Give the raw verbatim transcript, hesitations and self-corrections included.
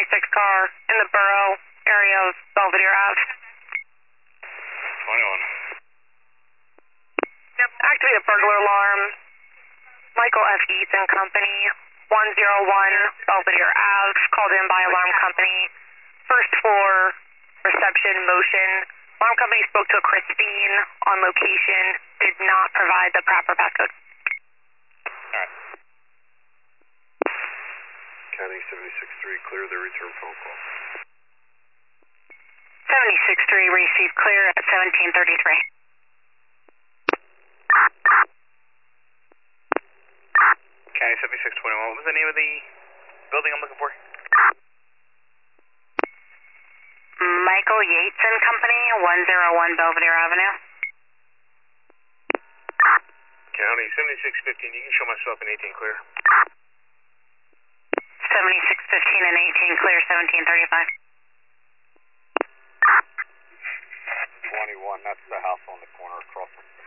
seventy-six car in the borough area of Belvedere Ave. twenty-one. Yep, activate a burglar alarm. Michael F. Eats and Company, one oh one Belvedere Ave, called in by alarm company. First floor, reception, motion. Alarm company spoke to a Christine on location, did not provide the proper passcode. Alright. County seventy-six three, clear the return phone call. seventy-six three, received clear at seventeen thirty-three. County seventy-six twenty-one, what was the name of the building I'm looking for? Michael Yates and Company, one oh one Belvedere Avenue. County seventy-six fifteen, you can show myself in eighteen clear. seventy-six fifteen and eighteen clear, seventeen thirty-five. twenty-one, that's the house on the corner across from